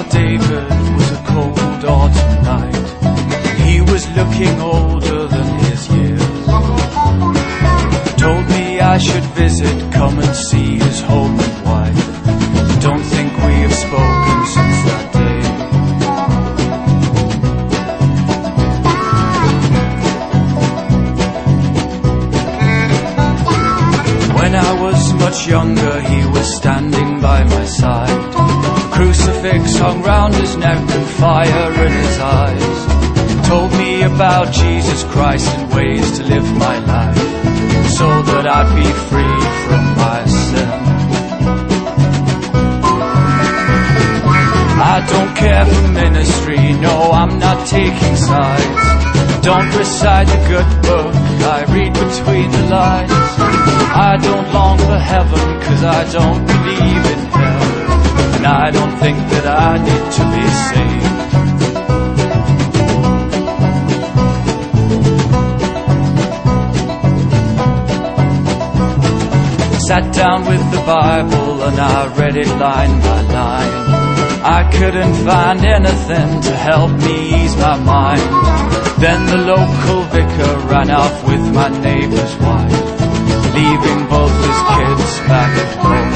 David was a cold autumn night. He was looking older than his years. Told me I should visit, come and see his home and wife. Don't think we have spoken since that day. When I was much younger, he was standing by my side. Crucifix hung round his neck and fire in his eyes. Told me about Jesus Christ and ways to live my life, so that I'd be free from my sin. I don't care for ministry, no, I'm not taking sides. Don't recite the good book, I read between the lines. I don't long for heaven, 'cause I don't believe in hell, and I don't think that I need to be saved. Sat down with the Bible and I read it line by line. I couldn't find anything to help me ease my mind. Then the local vicar ran off with my neighbour's wife, leaving both his kids back at home.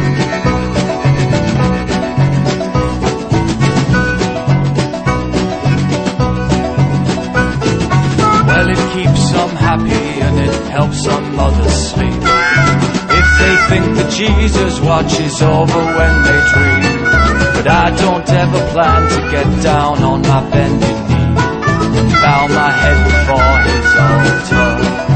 Well, it keeps some happy and it helps some others sleep. They think that Jesus watches over when they dream, but I don't ever plan to get down on my bending knee, bow my head before his altar.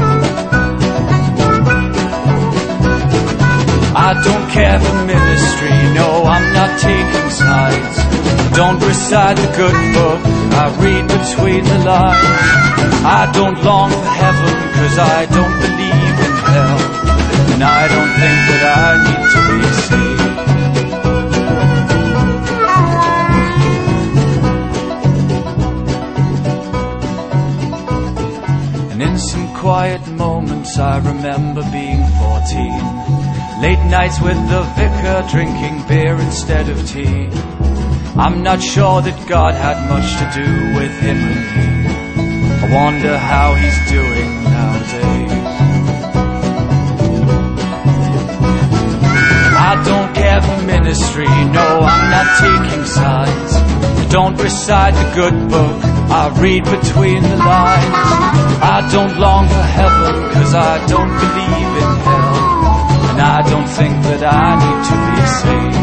I don't care for ministry, no, I'm not taking sides. Don't recite the good book, I read between the lines. I don't long for heaven, 'cause I don't believe in hell, and I don't think that I need to be saved. And in some quiet moments I remember being 14. Late nights with the vicar, drinking beer instead of tea. I'm not sure that God had much to do with him and me. I wonder how he's doing nowadays. I don't care for ministry, no, I'm not taking sides. Don't recite the good book, I read between the lines. I don't long for heaven, 'cause I don't believe in hell, and I don't think that I need to be saved.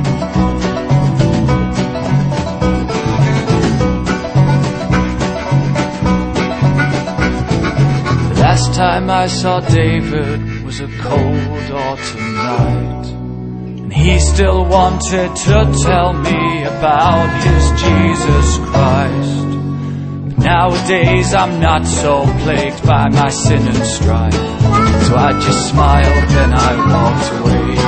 The last time I saw David was a cold autumn night. He still wanted to tell me about his Jesus Christ. But nowadays I'm not so plagued by my sin and strife, so I just smiled and I walked away.